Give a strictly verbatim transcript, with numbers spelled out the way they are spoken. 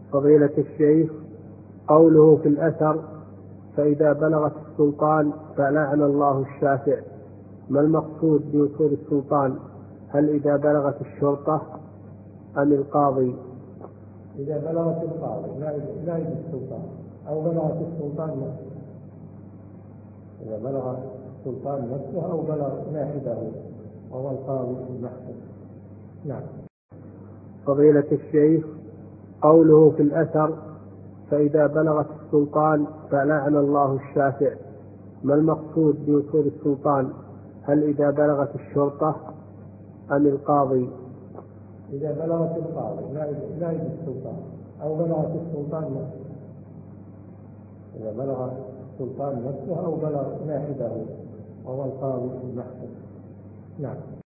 فضيلة الشيخ، قوله في الأثر فإذا بلغت السلطان فلعن الله الشافع، ما المقصود بوصول السلطان؟ هل إذا بلغت الشرطة أم القاضي؟ إذا بلغت القاضي نائب السلطان أو بلغت السلطان نفسه، إذا بلغ السلطان نفسه أو بلغ نائبه وهو القاضي المحكم. نعم. فضيلة الشيخ، قوله في الأثر فإذا بلغت السلطان فلعن الله الشافع، ما المقصود بوصول السلطان؟ هل إذا بلغت الشرطة أم القاضي؟ إذا بلغت القاضي نائب السلطان أو بلغت السلطان نفسه، إذا بلغ السلطان نفسه أو بلغ نائبه وهو القاضي المحكم. نعم.